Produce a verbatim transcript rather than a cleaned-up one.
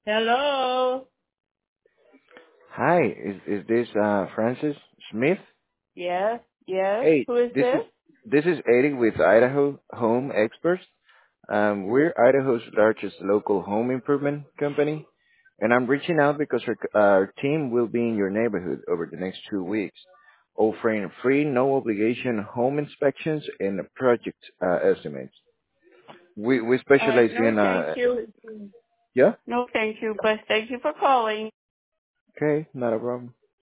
Hello. Hi, is is this uh Francis Smith? Yes, yes. Hey, Who is this is this? this is Eddie with Idaho Home Experts. Um, we're Idaho's largest local home improvement company, and I'm reaching out because our, our team will be in your neighborhood over the next two weeks, offering free, no obligation home inspections and project uh, estimates. We we Uh, specialize no, in thank uh you. yeah, No, thank you. But thank you for calling. okay, not a problem.